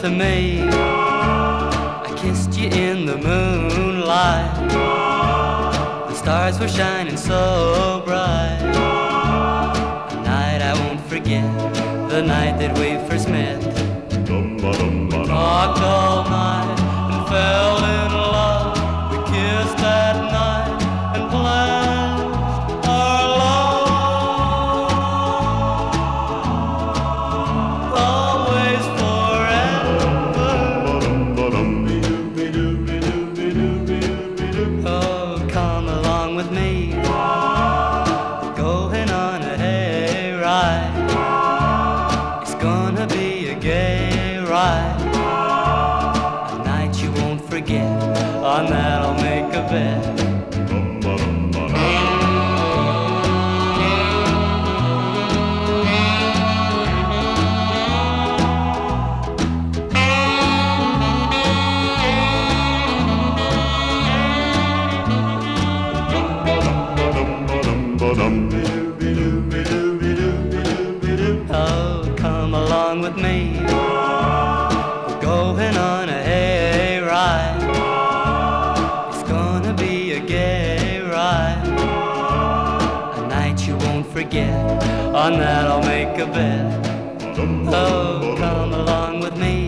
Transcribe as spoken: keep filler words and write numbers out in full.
to me. I kissed you in the moonlight. The stars were shining so bright. A night I won't forget, the night that we first met. We talked all night and fell in love. We kissed that night and planned our love. Always forever. Oh, come along with me. We're going on a hayride. It's gonna be a gay ride. A night you won't forget. On that I'll make a bet. Oh, come along with me. We're going on a hayride. It's gonna be a gay ride. A night you won't forget. On that I'll make a bet. Oh, come along with me.